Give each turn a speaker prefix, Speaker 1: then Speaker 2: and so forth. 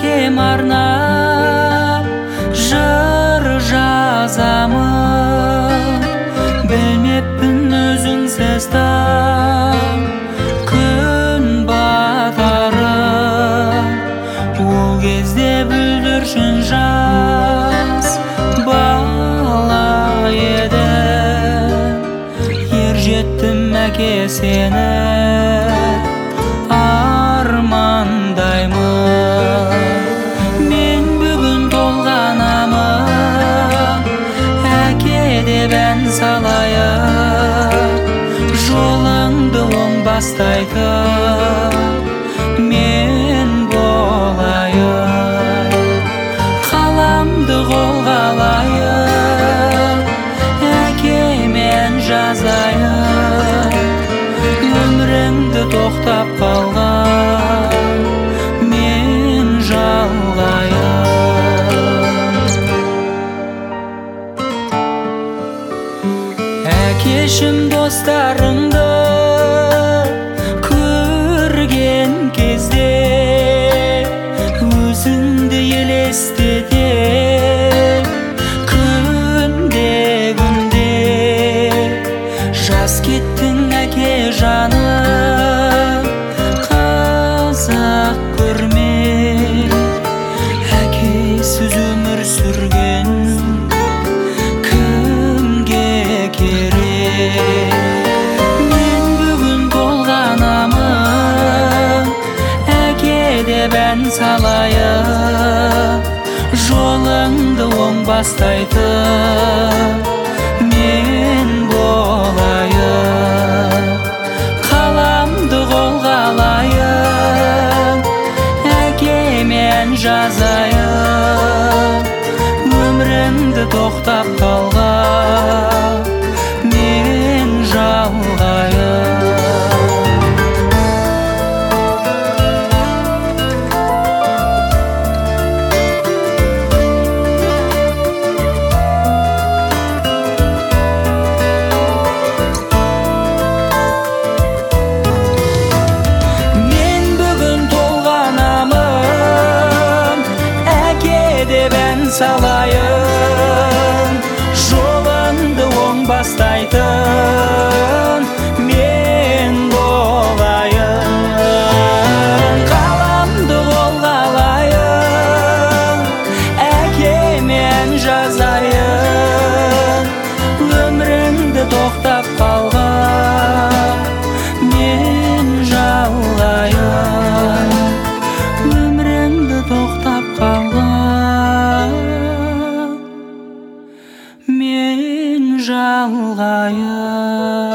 Speaker 1: әкем арнап жыр жазамын. Білмеппін өзіңсіз таң күн батарын. Ол кезде бүлдіршін жас бала едім. Ер жеттім әке сені армандаймын. Мен бүгін толғанамын, әке деп ән салайын. Жолыңды оң бастайтын мен болайын. Қаламды қолға алайын, әкемен жазайын. Өміріңді тоқтап қалған мен жалғайын. Әкешім достарыңды көрген кезде өзіңді елестете күнде жас кеттің әке жаным. Қазақ көрме әкесіз өмір сүрген кімге керек. Мен бүгін толғанамын, әке деп ән салайын. Жолыңды оң бастайтын мен болайын. Қаламды қолға алайын, әкемен жазайын. Өмірімді тоқтап қалған мен жалғайын. Салайын, жолыңды оң бастайтын мен болайын. Қаламды қолға алайын, әкемен жазайын. Өміріңді тоқтап қалған мен жалғайын. Өміріңді тоқтап қалған мен жалғайын.